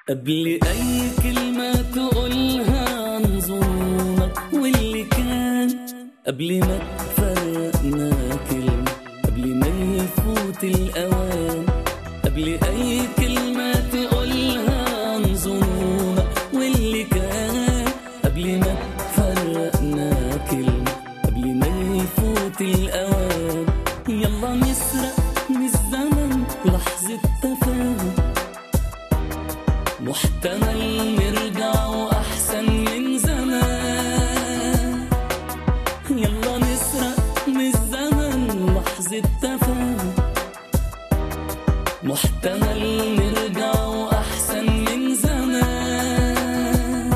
قبل أي كلمة تقولها عن ظنونك واللي كان، قبل ما تفرقنا كلمة، قبل ما يفوت الأوان، قبل أي كلمة تقولها عن ظنونك واللي كان، قبل ما تفرقنا كلمة، قبل ما يفوت الأوان. يلا نسرق من الزمن لحظة تفاهم، محتمل نرجع وأحسن من زمان. يلا نسرق من الزمن لحظة تفاهم، محتمل نرجع وأحسن من زمان.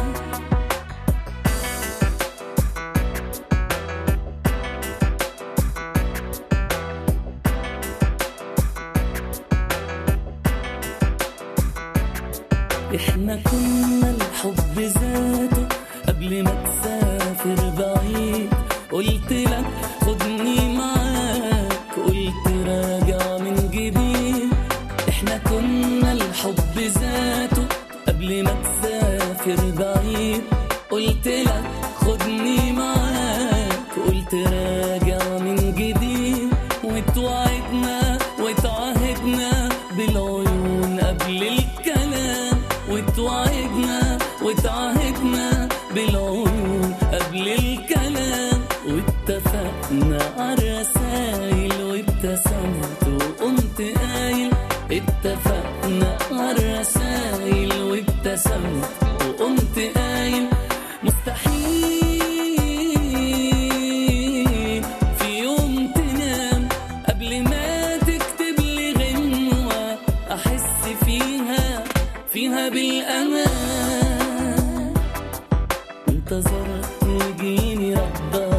احنا كنا الحب ذاته قبل ما تسافر بعيد، قلت لك خدني معاك، قلت راجع من جديد. احنا كنا الحب ذاته قبل ما تسافر بعيد، قلت لك خدني معاك، قلت راجع من جديد. وتوعدنا وتعاهدنا بالعيون قبل الكلام، وتوعدنا وتعاهدنا بالعيون قبل الكلام. واتفقنا عالرسايل وابتسمت وقمت قايل، اتفقنا عالرسايل وابتسمت وقمت قايل. مستحيل في يوم تنام قبل ما تكتب لي غنوة أحس فيها بالأمان. انتظرت يجيني ربك